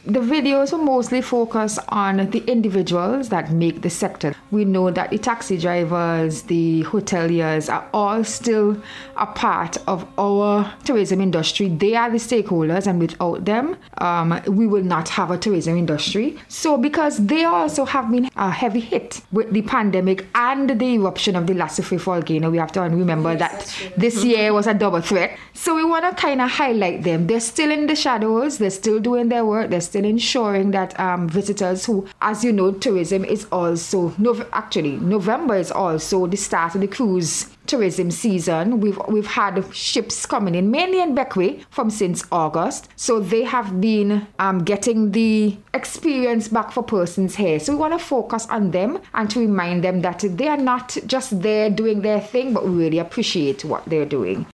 the videos will mostly focus on the individuals that make the sector. We know that the taxi drivers, the hoteliers are all still a part of our tourism industry. They are the stakeholders, and without them, we will not have a tourism industry. So because they also have been a heavy hit with the pandemic and the eruption of the La Soufrière volcano, we have to remember that this year was a double threat. So we want to kind of highlight them. They're still in the shadows. They're still doing their work. They're still ensuring that visitors who, as you know, tourism is also, November is also the start of the cruise tourism season. We've had ships coming in, mainly in Bequia, from since August. So they have been getting the experience back for persons here. So we want to focus on them and to remind them that they are not just there doing their thing, but we really appreciate what they're doing.